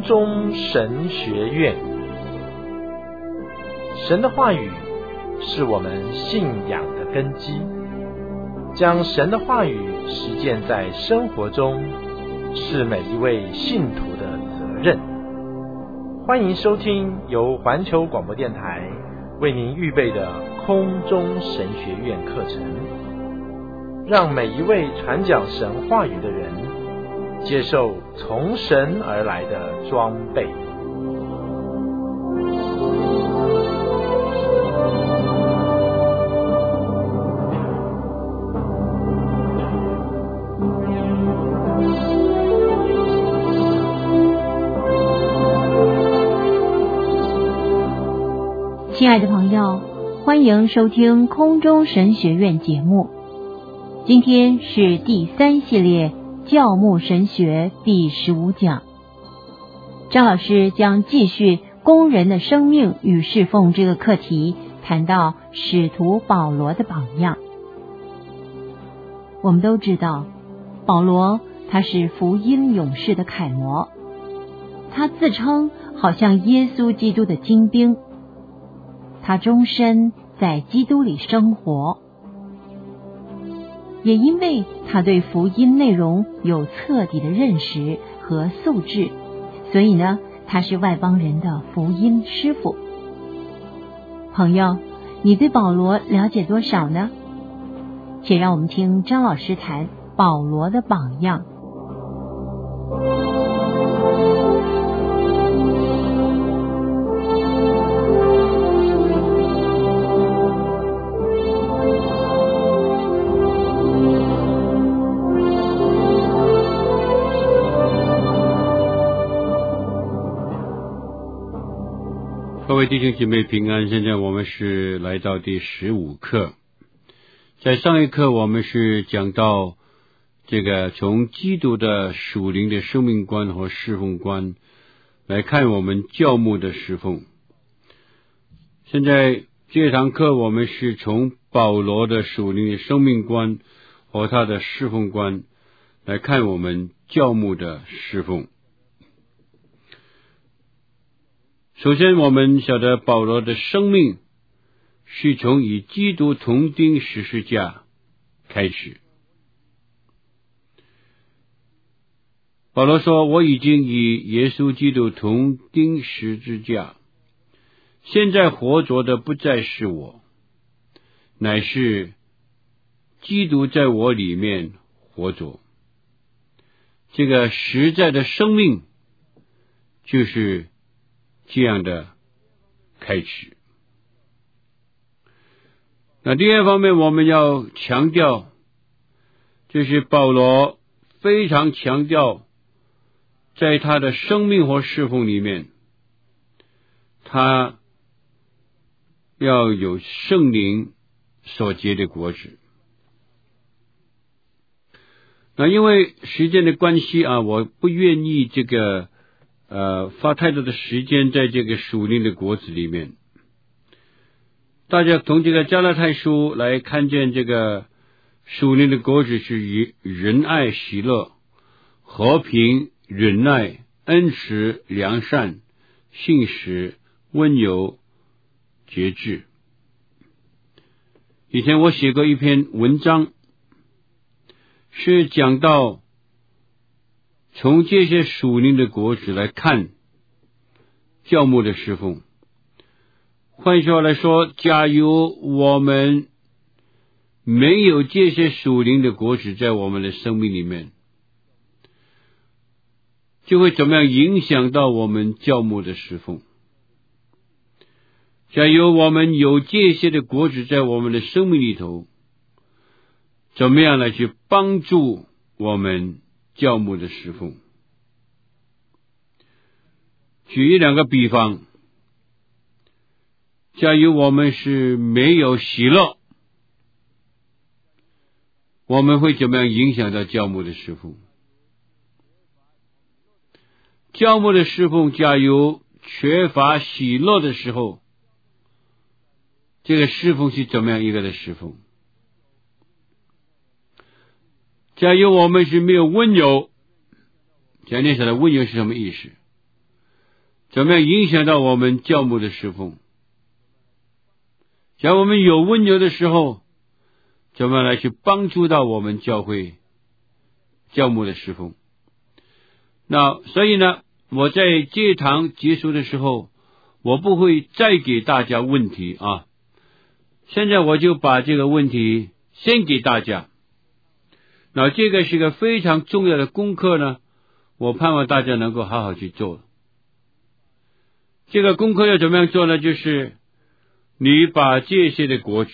中神学院。神的话语是我们信仰的根基，将神的话语实践在生活中，是每一位信徒的责任。欢迎收听由环球广播电台为您预备的空中神学院课程，让每一位传讲神话语的人接受从神而来的装备。 亲爱的朋友，欢迎收听空中神学院节目。今天是第3系列教牧神学第15讲，张老师将继续工人的生命与侍奉这个课题，谈到使徒保罗的榜样。我们都知道，保罗他是福音勇士的楷模，他自称好像耶稣基督的精兵，他终身在基督里生活，也因为他对福音内容有彻底的认识和素质，所以呢，他是外邦人的福音师傅。朋友，你对保罗了解多少呢？且让我们听张老师谈保罗的榜样。 各位弟兄姐妹平安，现在我们是来到第15课。在上一课我们是讲到这个从基督的属灵的生命观和侍奉观来看我们教牧的侍奉。现在这堂课我们是从保罗的属灵的生命观和他的侍奉观来看我们教牧的侍奉。首先我们晓得保罗的生命是从与基督同钉十字架开始。保罗说，我已经与耶稣基督同钉十字架，现在活着的不再是我，乃是基督在我里面活着。这个实在的生命就是这样的开始。那第二方面我们要强调，就是保罗非常强调在他的生命和侍奉里面，他要有圣灵所结的果子。那因为时间的关系我不愿意花太多的时间在这个属灵的果子里面。大家从这个加拉太书来看见，这个属灵的果子是仁爱、喜乐、和平、忍耐、恩慈、良善、信实、温柔、节制。以前我写过一篇文章，是讲到从这些属灵的果子来看教牧的侍奉。换句话来说，假如我们没有这些属灵的果子在我们的生命里面，就会怎么样影响到我们教牧的侍奉。假如我们有这些的果子在我们的生命里头，怎么样来去帮助我们教牧的侍奉。举1-2个比方，假如我们是没有喜乐，我们会怎么样影响到教牧的侍奉。教牧的侍奉假如缺乏喜乐的时候，这个侍奉是怎么样一个的侍奉。假如我们是没有温柔，讲念晓得温柔是什么意思？ 怎么样影响到我们教牧的侍奉？像我们有温柔的时候，怎么样来去帮助到我们教会教牧的侍奉？那所以呢，我在这一堂结束的时候，我不会再给大家问题啊。现在我就把这个问题先给大家。那这个是个非常重要的功课呢，我盼望大家能够好好去做。这个功课要怎么样做呢？就是你把这些的果子，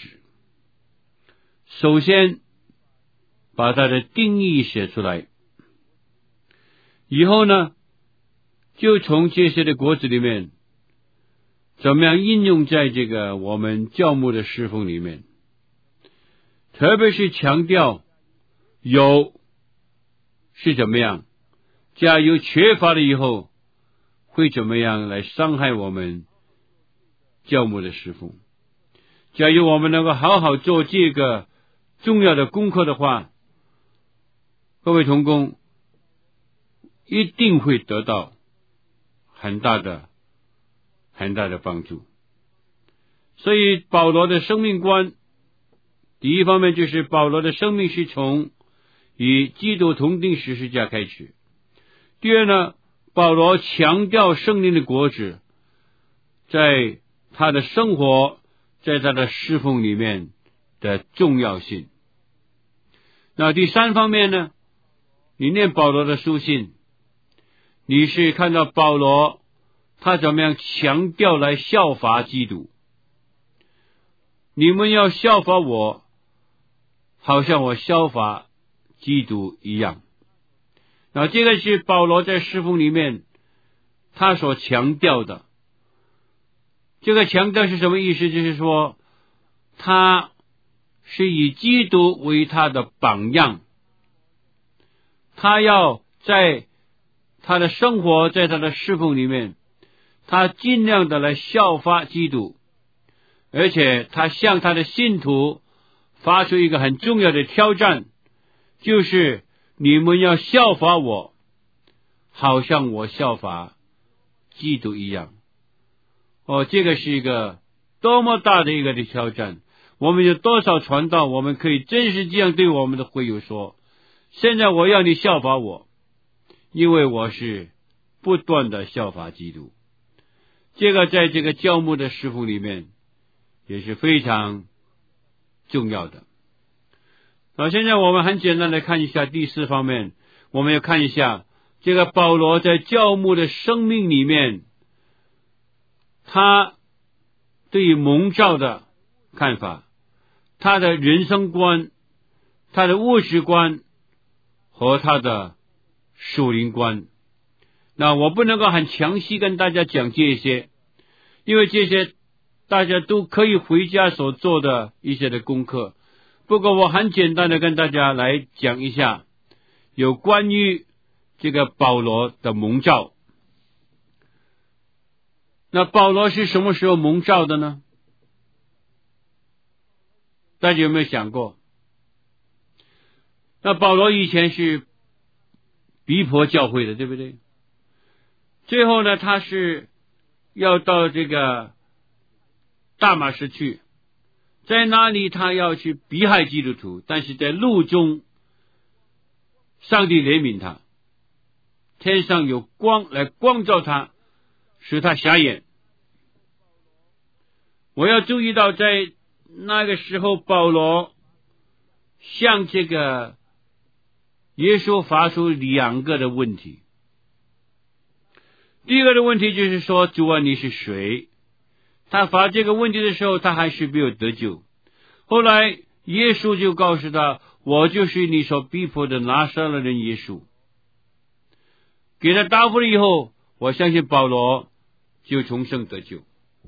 首先把它的定义写出来，以后呢，就从这些的果子里面，怎么样应用在这个我们教牧的侍奉里面，特别是强调有是怎么样，假如缺乏了以后会怎么样来伤害我们教牧的侍奉。假如我们能够好好做这个重要的功课的话，各位同工一定会得到很大的帮助。所以保罗的生命观，第一方面就是保罗的生命是从与基督同定十字架开始。第二呢，保罗强调圣灵的果子在他的生活，在他的侍奉里面的重要性。那第三方面呢，你念保罗的书信，你是看到保罗他怎么样强调来效法基督。你们要效法我，好像我效法基督一样。那这个是保罗在侍奉里面他所强调的。这个强调是什么意思？就是说他是以基督为他的榜样，他要在他的生活，在他的侍奉里面，他尽量的来效法基督，而且他向他的信徒发出一个很重要的挑战，就是你们要效法我，好像我效法基督一样。这个是一个多么大的一个的挑战。我们有多少传道，我们可以真是这样对我们的会友说，现在我要你效法我，因为我是不断的效法基督。这个在这个教牧的侍奉里面也是非常重要的。现在我们很简单的看一下第四方面，我们要看一下这个保罗在教牧的生命里面，他对于蒙召的看法，他的人生观，他的物质观和他的属灵观。那我不能够很详细跟大家讲这些，因为这些大家都可以回家所做的一些的功课。不过我很简单的跟大家来讲一下有关于这个保罗的蒙召。那保罗是什么时候蒙召的呢？大家有没有想过？那保罗以前是逼迫教会的，对不对？最后呢，他是要到这个大马士去，在那里他要去逼害基督徒，但是在路中上帝怜悯他，天上有光来光照他，使他瞎眼。我要注意到，在那个时候保罗向这个耶稣发出两个的问题。第一个的问题就是说，主啊，你是谁？他发这个问题的时候，他还是没有得救。后来耶稣就告诉他，我就是你所逼迫的拿撒勒人耶稣。给他答复了以后，我相信保罗就重生得救。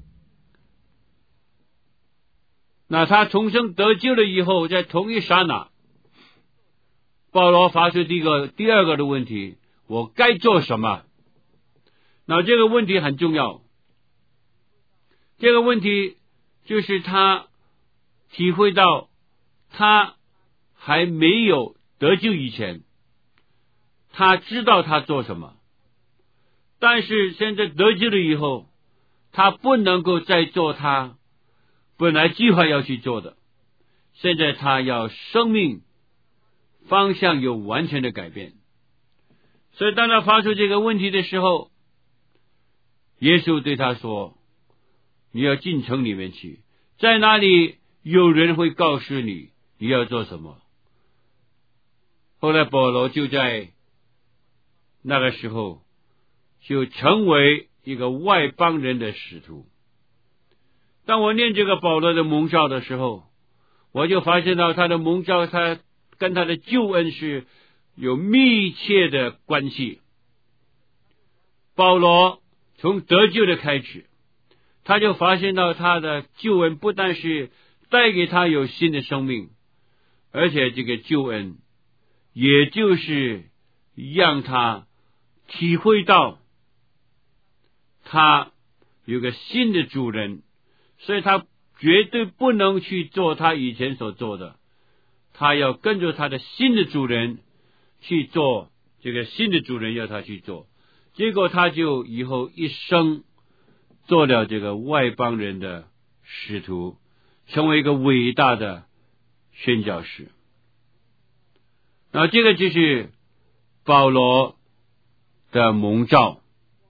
那他重生得救了以后，在同一刹那，保罗发出第二个的问题，我该做什么？那这个问题很重要。这个问题就是他体会到他还没有得救以前，他知道他做什么， 但是现在得救了以后，他不能够再做他本来计划要去做的，现在他要生命方向有完全的改变。所以当他发出这个问题的时候，耶稣对他说，你要进城里面去，在那里有人会告诉你你要做什么。后来保罗就在那个时候就成为一个外邦人的使徒。当我念这个保罗的蒙召的时候，我就发现到他的蒙召，他跟他的救恩是有密切的关系。保罗从得救的开始，他就发现到他的救恩不但是带给他有新的生命，而且这个救恩也就是让他体会到他有个新的主人，所以他绝对不能去做他以前所做的，他要跟着他的新的主人去做这个新的主人要他去做。结果他就以后一生做了这个外邦人的使徒，成为一个伟大的宣教士。那这个就是保罗的蒙召。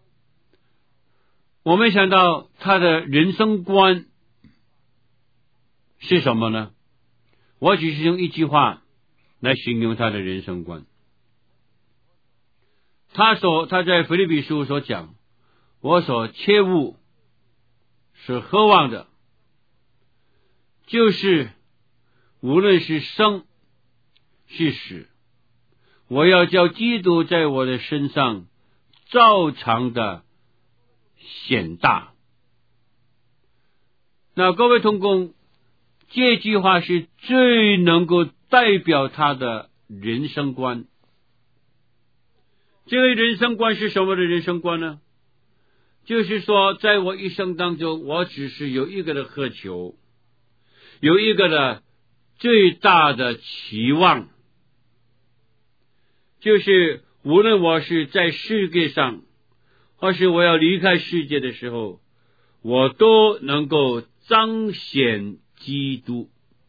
我们想到他的人生观是什么呢？我只是用一句话来形容他的人生观。他在腓立比书所讲，我所切慕是何望的，就是无论是生是死，我要叫基督在我的身上照常的显大。那各位同工，这句话是最能够代表他的人生观。这个人生观是什么的人生观呢？就是说，在我一生当中，我只是有一个的渴求，有一个的最大的期望，就是无论我是在世界上，或是我要离开世界的时候，我都能够彰显基督。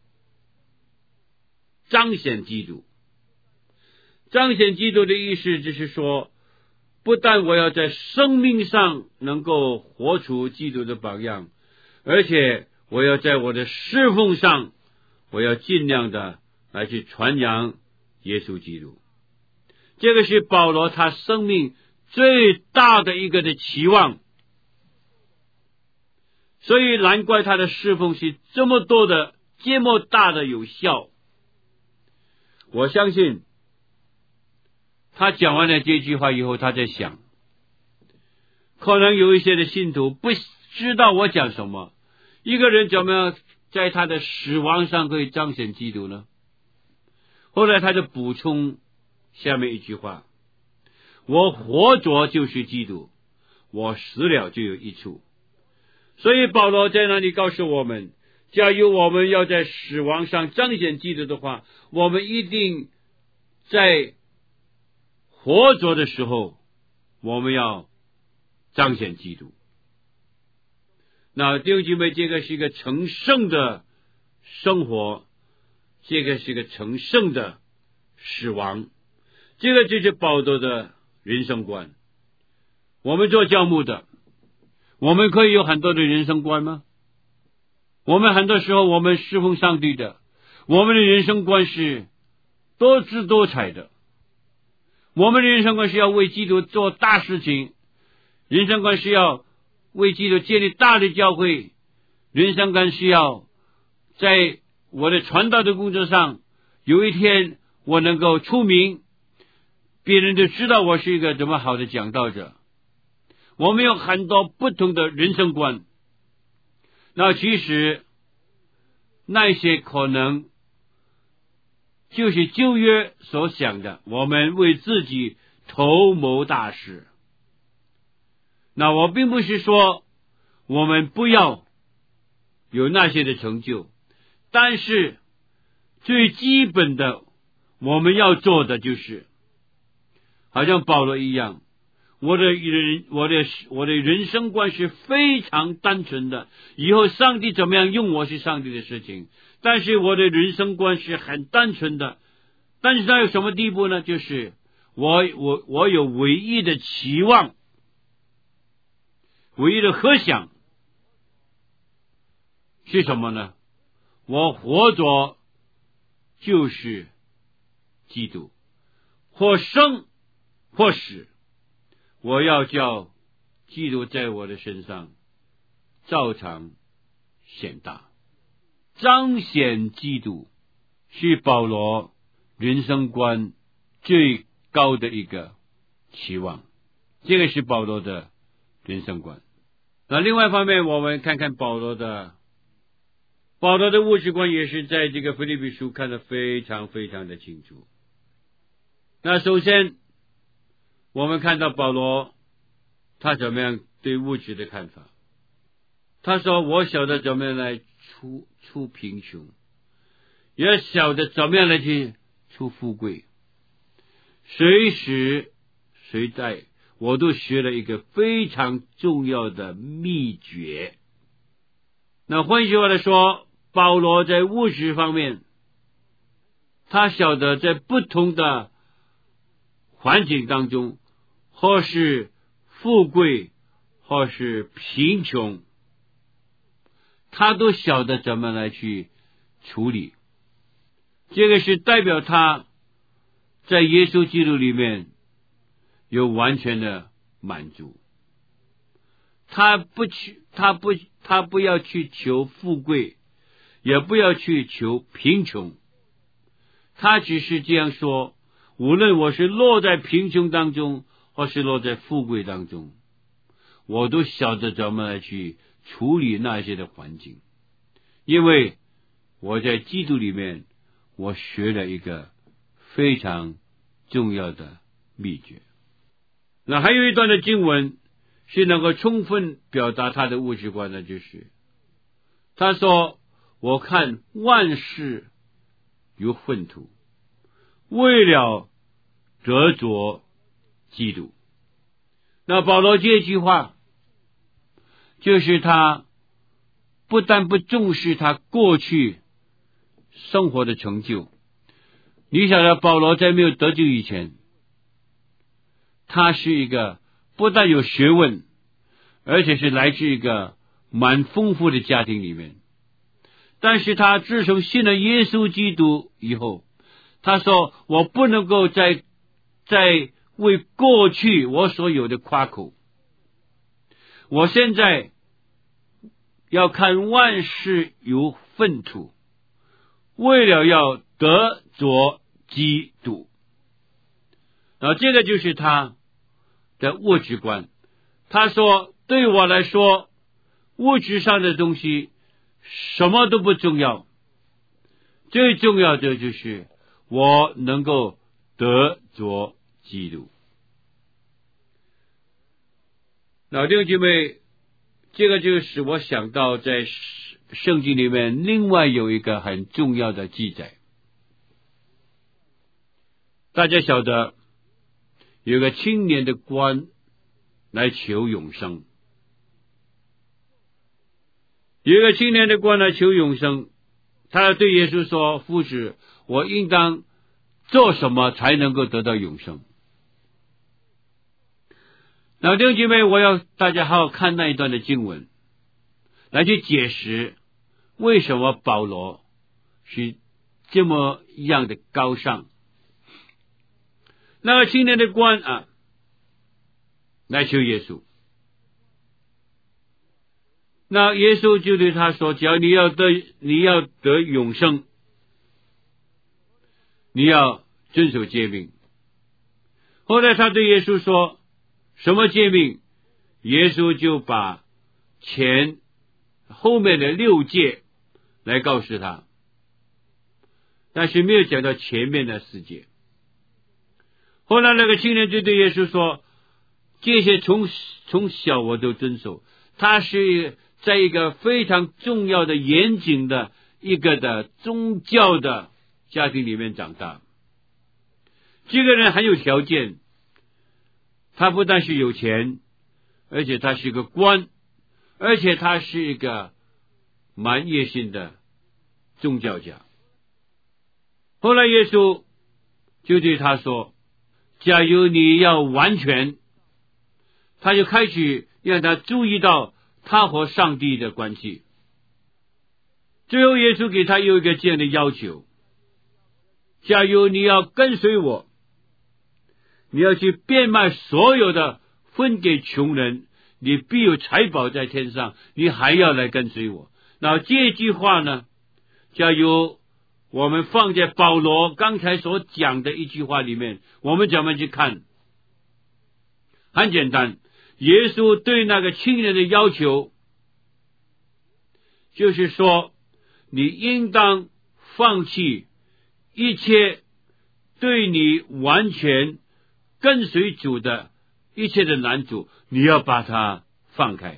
彰显基督。彰显基督的意思就是说，不但我要在生命上能够活出基督的榜样，而且我要在我的侍奉上，我要尽量的来去传扬耶稣基督。这个是保罗他生命最大的一个的期望，所以难怪他的侍奉是这么多的这么大的有效。我相信他讲完了这句话以后，他在想，可能有一些的信徒不知道我讲什么，一个人怎么样在他的死亡上可以彰显基督呢？后来他就补充下面一句话，我活着就是基督，我死了就有益处。所以保罗在那里告诉我们，假如我们要在死亡上彰显基督的话，我们一定在活着的时候我们要彰显基督。那弟兄姐妹，这个是一个成圣的生活，这个是一个成圣的死亡，这个就是保罗的人生观。我们做教牧的，我们可以有很多的人生观吗？我们很多时候我们侍奉上帝的，我们的人生观是多姿多彩的，我们的人生观是要为基督做大事情，人生观是要为基督建立大的教会，人生观是要在我的传道的工作上，有一天我能够出名，别人就知道我是一个怎么好的讲道者。我们有很多不同的人生观，那其实那些可能就是旧约所想的，我们为自己图谋大事。那我并不是说我们不要有那些的成就，但是最基本的我们要做的就是好像保罗一样， 我的人生观是非常单纯的，以后上帝怎么样用我是上帝的事情，但是我的人生观是很单纯的。但是到有什么地步呢？就是我有唯一的期望，唯一的和想是什么呢？我活着就是基督，或生或死，我要叫基督在我的身上照常显大。彰显基督是保罗人生观最高的一个期望，这个是保罗的人生观。那另外一方面，我们看看保罗的物质观，也是在这个腓立比书看得非常非常的清楚。那首先我们看到保罗他怎么样对物质的看法。他说，我晓得怎么样来出贫穷，也晓得怎么样来去出富贵，随时随在我都学了一个非常重要的秘诀。那换句话来说，保罗在物质方面，他晓得在不同的环境当中，或是富贵或是贫穷，他都晓得怎么来去处理。这个是代表他在耶稣基督里面有完全的满足。他不要去求富贵，也不要去求贫穷，他只是这样说，无论我是落在贫穷当中或是落在富贵当中，我都晓得怎么来去处理那些的环境，因为我在基督里面我学了一个非常重要的秘诀。那还有一段的经文是能够充分表达他的物质观的，就是他说，我看万事如粪土，为了得着基督。那保罗这句话就是他不但不重视他过去生活的成就。你晓得保罗在没有得救以前，他是一个不但有学问，而且是来自一个蛮丰富的家庭里面。但是他自从信了耶稣基督以后，他说，我不能够再为过去我所有的夸口，我现在要看万事如粪土，为了要得着基督。这个就是他的物质观。他说，对我来说，物质上的东西什么都不重要，最重要的就是我能够得着基督。弟兄姐妹，这个就使我想到在圣经里面另外有一个很重要的记载。大家晓得有个青年的官来求永生，有一个青年的官来求永生，他对耶稣说，夫子，我应当做什么才能够得到永生？弟兄姐妹，我要大家好好看那一段的经文，来去解释为什么保罗是这么样的高尚。那个青年的官来求耶稣，那耶稣就对他说，只要你要得永生，你要遵守诫命。后来他对耶稣说，什么诫命？耶稣就把后面的6诫来告诉他，但是没有讲到前面的4诫。后来那个青年就对耶稣说，这些从小我都遵守。他是在一个非常重要的严谨的一个的宗教的家庭里面长大。这个人很有条件， 他不但是有钱，而且他是个官，而且他是一个蛮野心的宗教家。后来耶稣就对他说，假如你要完全，他就开始让他注意到他和上帝的关系。最后耶稣给他有一个这样的要求，假如你要跟随我，你要去变卖所有的，分给穷人，你必有财宝在天上，你还要来跟随我。那这句话呢，假如我们放在保罗刚才所讲的一句话里面，我们怎么去看？很简单，耶稣对那个青年的要求就是说，你应当放弃一切对你完全跟随主的一切的拦阻，你要把它放开。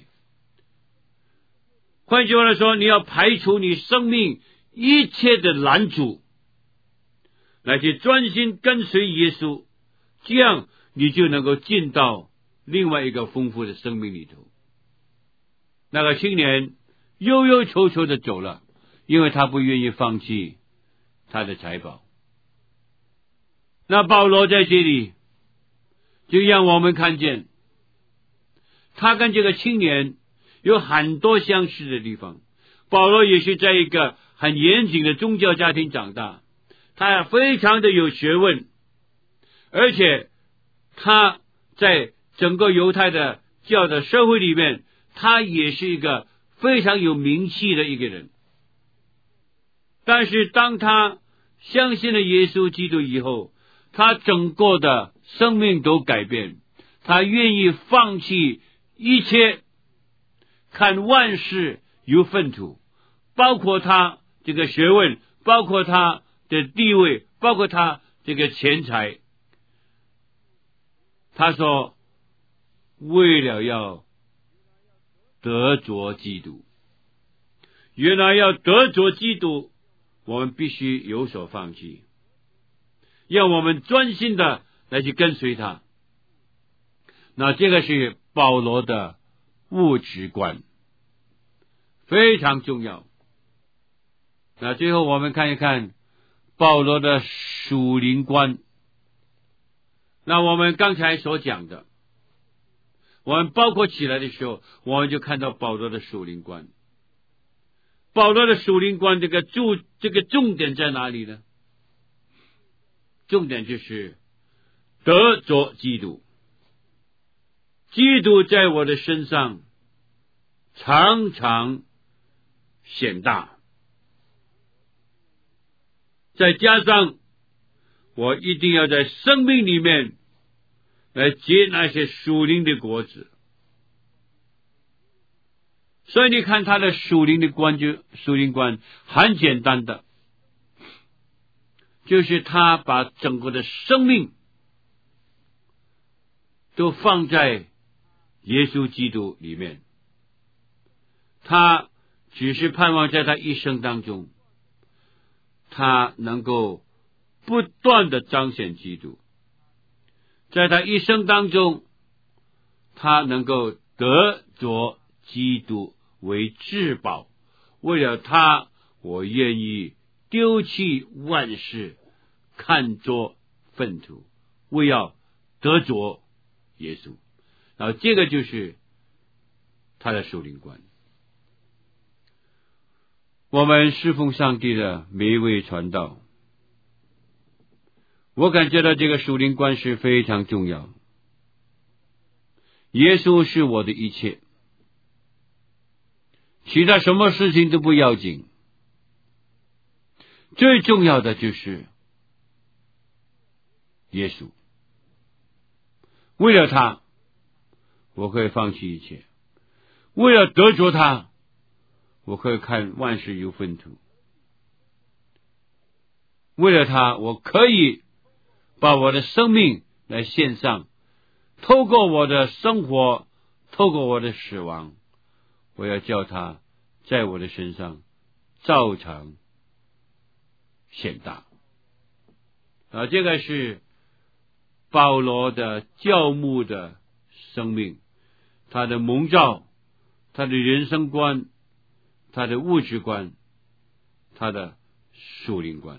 换句话来说，你要排除你生命一切的拦阻，来去专心跟随耶稣，这样你就能够进到另外一个丰富的生命里头。那个青年忧忧愁愁的走了，因为他不愿意放弃他的财宝。那保罗在这里就让我们看见，他跟这个青年有很多相似的地方。保罗也是在一个很严谨的宗教家庭长大，他非常的有学问，而且他在整个犹太的教的社会里面，他也是一个非常有名气的一个人。但是当他相信了耶稣基督以后，他整个的生命都改变，他愿意放弃一切，看万事如粪土，包括他这个学问，包括他的地位，包括他这个钱财。他说，为了要得着基督，原来要得着基督，我们必须有所放弃，让我们专心的来去跟随他。那这个是保罗的物质观，非常重要。那最后我们看一看保罗的属灵观。那我们刚才所讲的，我们包括起来的时候，我们就看到保罗的属灵观。保罗的属灵观这个重点在哪里呢？重点就是得着基督，基督在我的身上常常显大，再加上我一定要在生命里面来结那些属灵的果子。所以你看他的属灵观很简单的，就是他把整个的生命都放在耶稣基督里面，他只是盼望在他一生当中，他能够不断的彰显基督，在他一生当中，他能够得着基督为至宝。为了他，我愿意丢弃万事，看作粪土，为要得着耶稣。然后这个就是他的属灵观。我们侍奉上帝的每一位传道，我感觉到这个属灵观是非常重要。耶稣是我的一切，其他什么事情都不要紧，最重要的就是耶稣。为了他，我可以放弃一切；为了得着他，我可以看万事如粪土；为了他，我可以把我的生命来献上，透过我的生活，透过我的死亡，我要叫他在我的身上照常显大。这个是保罗的教牧的生命，他的蒙召，他的人生观，他的物质观，他的属灵观。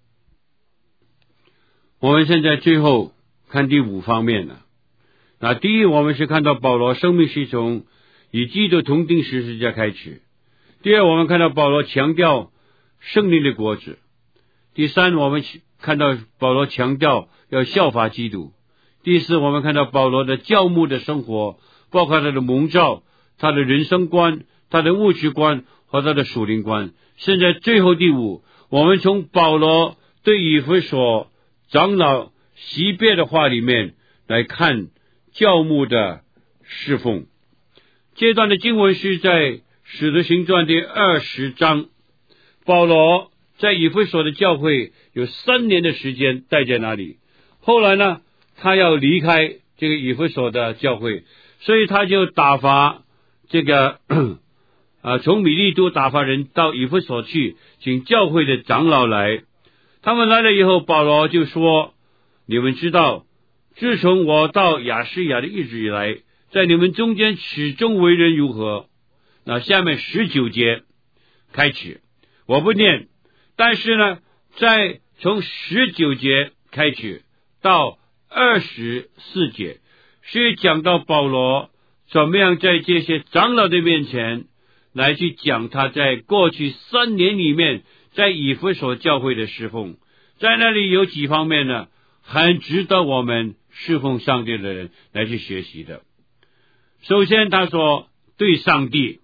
我们现在最后看第5方面了。那第一，我们是看到保罗生命是从与基督同钉十字架开始。第二，我们看到保罗强调圣灵的果子。第三，我们看到保罗强调要效法基督。第四，我们看到保罗的教牧的生活，包括他的蒙召，他的人生观，他的物质观和他的属灵观。现在最后第5，我们从保罗对以弗所长老习别的话里面来看教牧的侍奉。这段的经文是在使徒行传第20章，保罗在以弗所的教会有3年的时间待在那里，后来呢，他要离开这个以弗所的教会，所以他就打发这个从米利都打发人到以弗所去，请教会的长老来。他们来了以后，保罗就说，你们知道，自从我到亚细亚的日子以来，在你们中间始终为人如何。那下面19节开始，我不念，但是呢，在从19节开始到24节，是讲到保罗怎么样在这些长老的面前来去讲他在过去3年里面在以弗所教会的侍奉。在那里有几方面呢，很值得我们侍奉上帝的人来去学习的。首先他说对上帝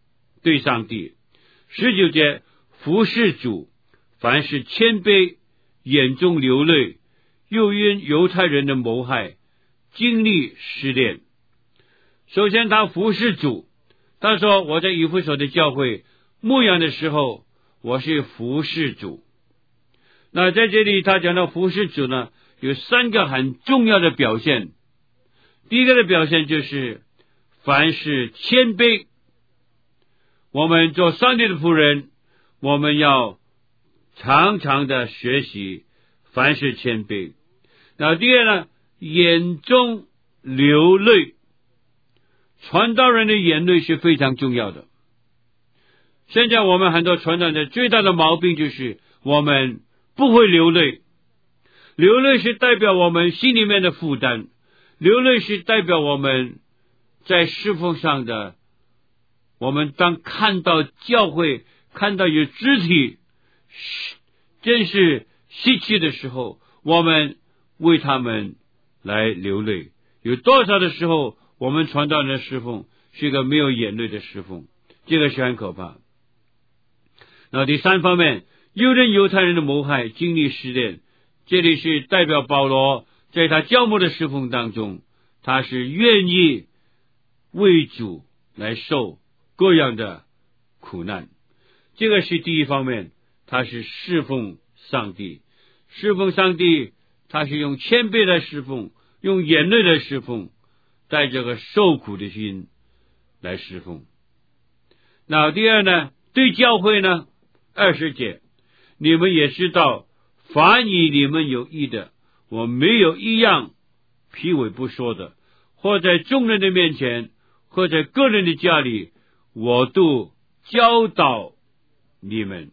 19节，服侍主，凡是谦卑，眼中流泪，又因犹太人的谋害经历试炼。首先他服侍主，他说我在以弗所的教会牧养的时候，我是服侍主。那在这里他讲到服侍主呢，有3个很重要的表现。第一个的表现就是凡是谦卑，我们做上帝的仆人，我们要常常的学习凡是谦卑。那第二呢，眼中流泪，传道人的眼泪是非常重要的。现在我们很多传道人最大的毛病就是我们不会流泪。流泪是代表我们心里面的负担，流泪是代表我们在侍奉上的，我们当看到教会，看到有肢体真是稀奇的时候，我们为他们来流泪。有多少的时候我们传道人的侍奉是一个没有眼泪的侍奉，这个是很可怕。那第3方面，又因犹太人的谋害经历试炼，这里是代表保罗在他教牧的侍奉当中，他是愿意为主来受各样的苦难。这个是第1方面，他是侍奉上帝。侍奉上帝，他是用谦卑来侍奉，用眼泪来侍奉，带着个受苦的心来侍奉。那第2呢，对教会呢，20节，你们也知道，凡以你们有益的，我没有一样批尾不说的，或在众人的面前，或在个人的家里，我都教导你们。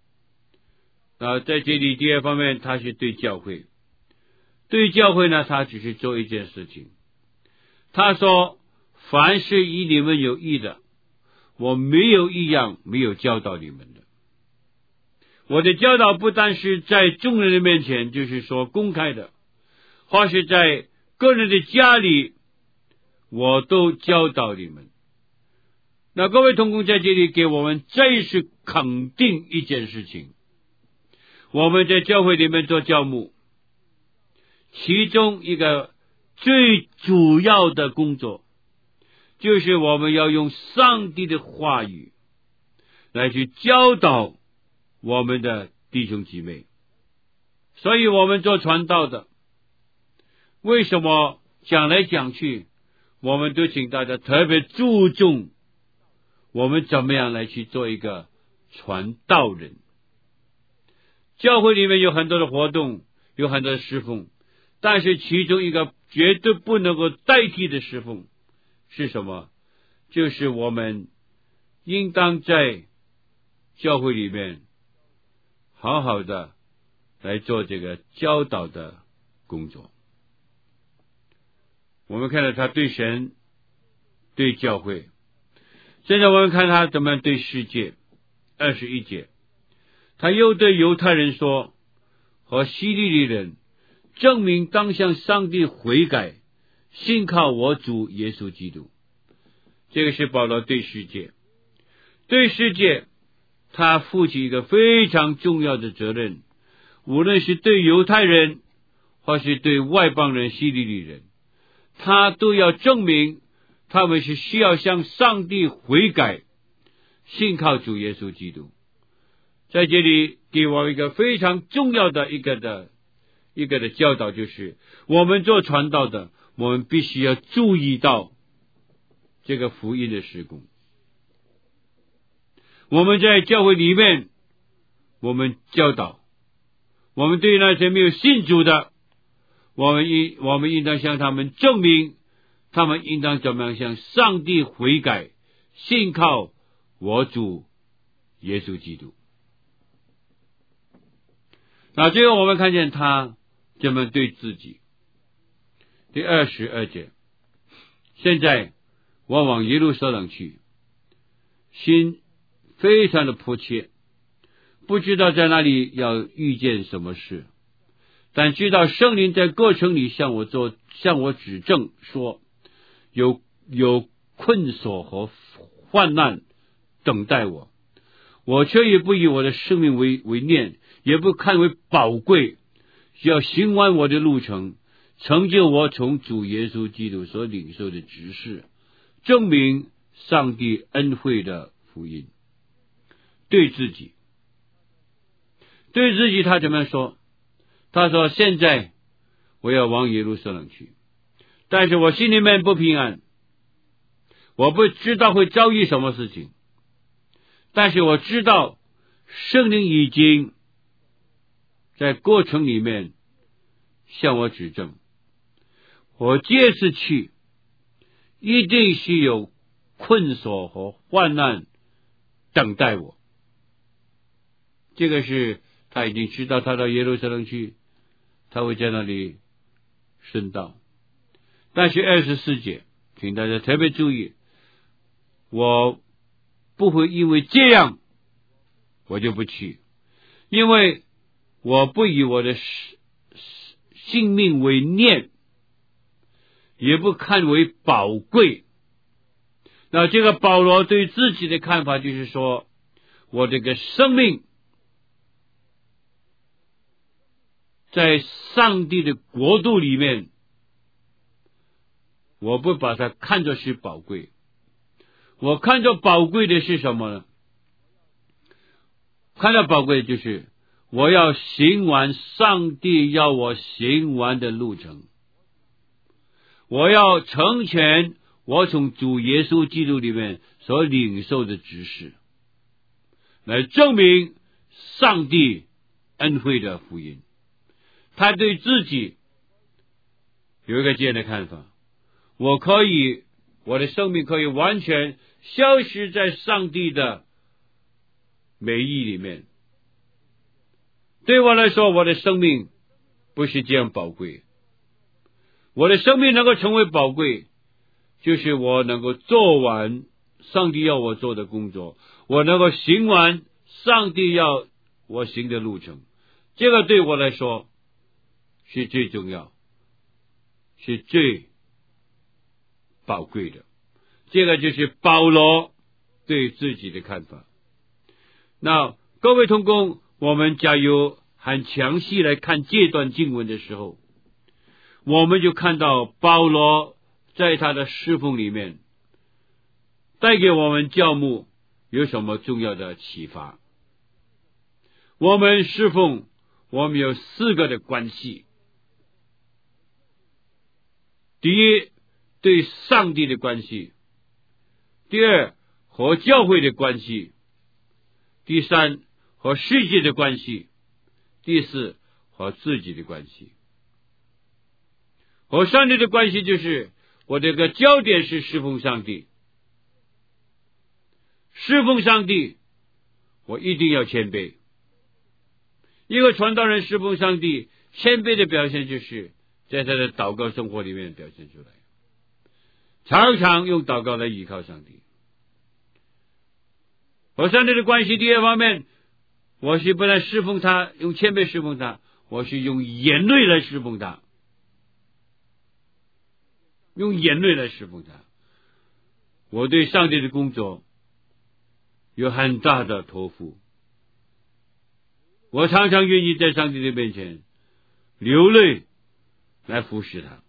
在这里第2方面，他是对教会。对教会呢，他只是做一件事情，他说凡是以你们有益的，我没有一样没有教导你们的。我的教导不但是在众人的面前，就是说公开的，或是在个人的家里，我都教导你们。那各位同工在这里给我们再一次肯定一件事情，我们在教会里面做教牧，其中一个最主要的工作，就是我们要用上帝的话语来去教导我们的弟兄姊妹。所以我们做传道的，为什么讲来讲去，我们都请大家特别注重我们怎么样来去做一个传道人。教会里面有很多的活动，有很多的侍奉， 但是其中一个绝对不能够代替的侍奉是什么？就是我们应当在教会里面好好的来做这个教导的工作。我们看到他对神，对教会，现在我们看他怎么对世界。21节，他又对犹太人说，和希利尼人证明当向上帝悔改，信靠我主耶稣基督。这个是保罗对世界，对世界他负起一个非常重要的责任，无论是对犹太人或是对外邦人希利尼人，他都要证明他们是需要向上帝悔改，信靠主耶稣基督。在这里给我一个非常重要的一个的教导，就是我们做传道的，我们必须要注意到这个福音的事工。我们在教会里面，我们教导，我们对那些没有信主的，我们应当向他们证明，他们应当怎么样向上帝悔改，信靠我主耶稣基督。那最后我们看见他怎么对自己。第22节，现在我往耶路撒冷去，心非常的迫切，不知道在那里要遇见什么事，但知道圣灵在过程里向我指证说，有困锁和患难等待我，我却也不以我的生命为念，也不看为宝贵，要行完我的路程，成就我从主耶稣基督所领受的职事，证明上帝恩惠的福音。对自己他怎么说？他说，现在我要往耶路撒冷去，但是我心里面不平安，我不知道会遭遇什么事情，但是我知道圣灵已经在过程里面向我指证，我这次去一定是有困锁和患难等待我。这个是他已经知道，他到耶路撒冷去，他会在那里殉道。但是24节，请大家特别注意，我不会因为这样我就不去，因为我不以我的性命为念，也不看为宝贵。那这个保罗对自己的看法就是说，我这个生命在上帝的国度里面，我不把它看作是宝贵，我看作宝贵的是什么呢？看到宝贵的就是我要行完上帝要我行完的路程，我要成全我从主耶稣基督里面所领受的职事，来证明上帝恩惠的福音。他对自己有一个这样的看法，我的生命可以完全消失在上帝的美意里面。对我来说，我的生命不是这样宝贵，我的生命能够成为宝贵，就是我能够做完上帝要我做的工作，我能够行完上帝要我行的路程，这个对我来说是最重要，是最宝贵的。这个就是保罗对自己的看法。那各位同工，我们假如很详细来看这段经文的时候，我们就看到保罗在他的侍奉里面带给我们教牧有什么重要的启发。我们侍奉，我们有4个的关系。第一，对上帝的关系；第二，和教会的关系；第三，和世界的关系；第四，和自己的关系。 和上帝的关系就是我这个焦点是侍奉上帝，侍奉上帝，我一定要谦卑。一个传道人侍奉上帝，谦卑的表现就是在他的祷告生活里面表现出来，常常用祷告来依靠上帝。和上帝的关系第二方面，我是不但侍奉他，用谦卑侍奉他，我是用眼泪来侍奉他，用眼泪来侍奉他。我对上帝的工作有很大的托付，我常常愿意在上帝的面前流泪来服侍他。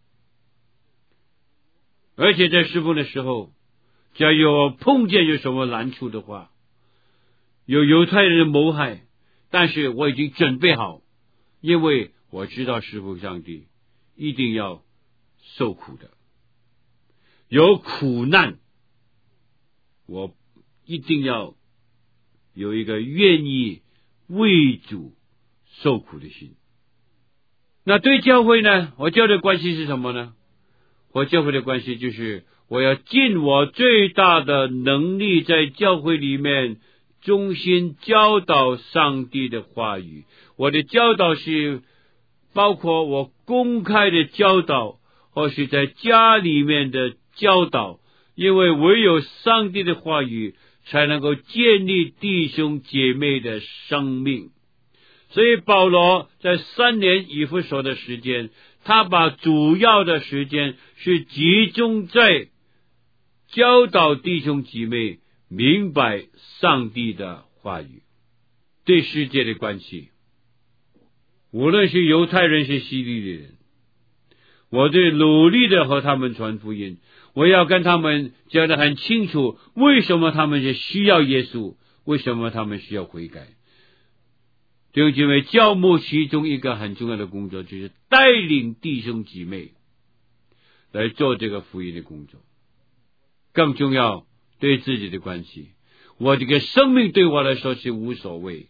而且在侍奉的时候，只要有碰见有什么难处的话，有犹太人的谋害，但是我已经准备好，因为我知道侍奉上帝一定要受苦的，有苦难，我一定要有一个愿意为主受苦的心。那对教会呢，我教会的关系是什么呢？我教会的关系就是我要尽我最大的能力，在教会里面忠心教导上帝的话语。我的教导是包括我公开的教导，或是在家里面的教导，因为唯有上帝的话语才能够建立弟兄姐妹的生命。所以保罗在3年以弗所的时间，他把主要的时间是集中在教导弟兄姐妹明白上帝的话语。对世界的关系，无论是犹太人是希利人，我最努力的和他们传福音，我要跟他们讲得很清楚，为什么他们是需要耶稣，为什么他们需要悔改。弟兄姐妹，教牧其中一个很重要的工作就是带领弟兄姐妹来做这个福音的工作。更重要，对自己的关系，我这个生命对我来说是无所谓，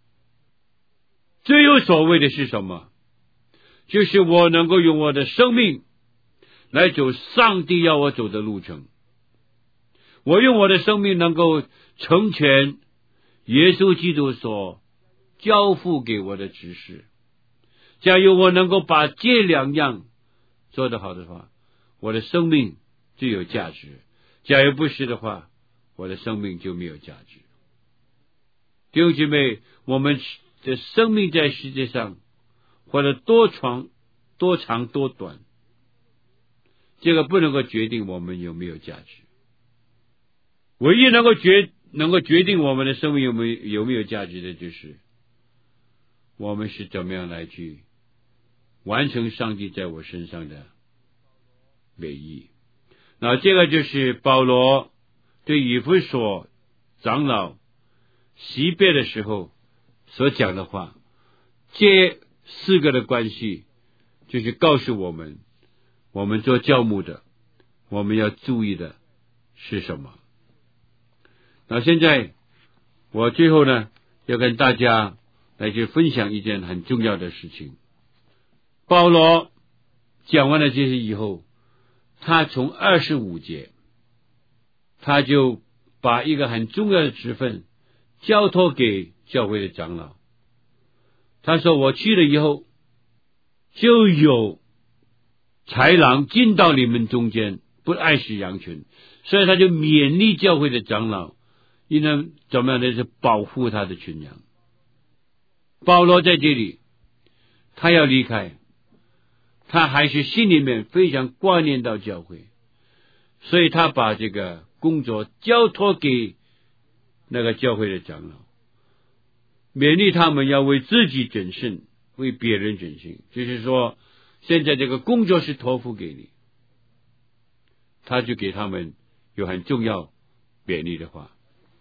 最有所谓的是什么？就是我能够用我的生命来走上帝要我走的路程，我用我的生命能够成全耶稣基督所交付给我的指示。假如我能够把这2样做得好的话，我的生命就有价值。假如不是的话，我的生命就没有价值。弟兄姐妹，我们的生命在世界上活得多长多短，这个不能够决定我们有没有价值。唯一能够决定我们的生命有没有价值的，就是我们是怎么样来去完成上帝在我身上的美意。那这个就是保罗对以弗所长老惜别的时候所讲的话。这4个的关系就是告诉我们，我们做教牧的，我们要注意的是什么。那现在我最后呢，要跟大家来去分享一件很重要的事情。保罗讲完了这些以后，他从25节，他就把一个很重要的职分交托给教会的长老。他说，我去了以后，就有豺狼进到你们中间，不爱惜羊群。所以他就勉励教会的长老，应当怎么样的是保护他的群羊。保罗在这里，他要离开，他还是心里面非常挂念到教会，所以他把这个工作交托给那个教会的长老，勉励他们要为自己谨慎，为别人谨慎。就是说，现在这个工作是托付给你，他就给他们有很重要勉励的话。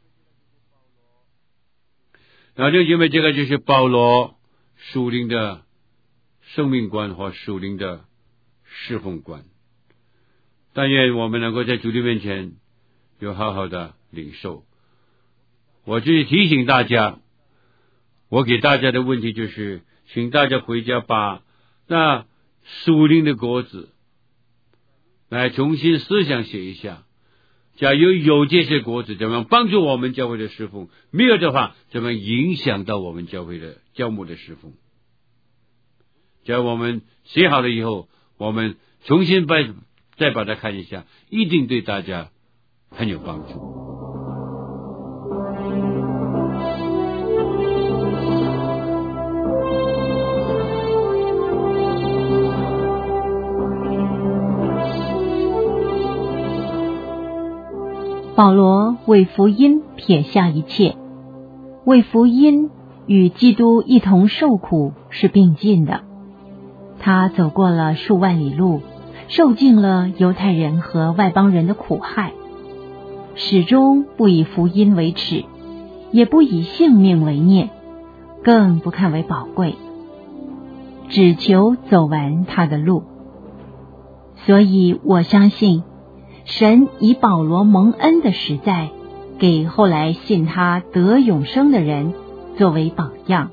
然后就因为这个就是保罗属灵的生命观和属灵的侍奉观。但愿我们能够在主的面前有好好的领受。我就是提醒大家，我给大家的问题就是，请大家回家把那属灵的果子，来重新思想写一下。假如有这些果子，怎么样帮助我们教会的侍奉？没有的话，怎么影响到我们教会的教牧的侍奉？假如我们写好了以后，我们重新再把它看一下，一定对大家很有帮助。 保罗为福音撇下一切，为福音与基督一同受苦是并进的。他走过了数万里路，受尽了犹太人和外邦人的苦害，始终不以福音为耻，也不以性命为念，更不看为宝贵，只求走完他的路。所以我相信神以保罗蒙恩的实在，给后来信他得永生的人作为榜样。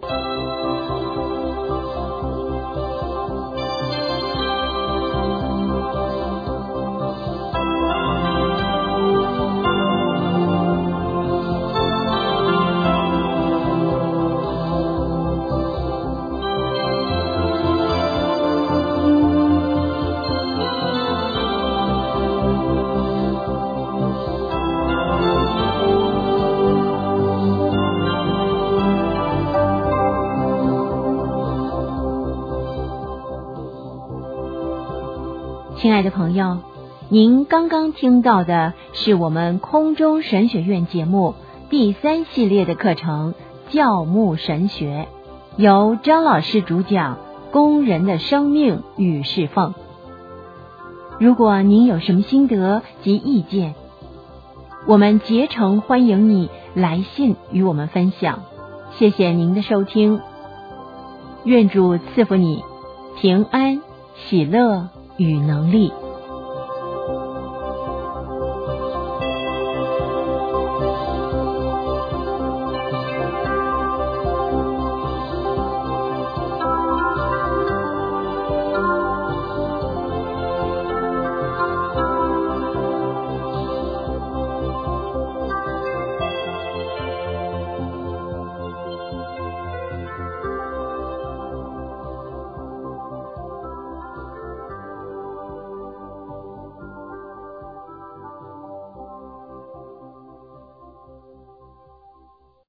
亲爱的朋友，您刚刚听到的是我们空中神学院节目第3系列的课程教牧神学，由张老师主讲工人的生命与侍奉。如果您有什么心得及意见，我们竭诚欢迎你来信与我们分享。谢谢您的收听，愿主赐福你平安、喜乐与能力。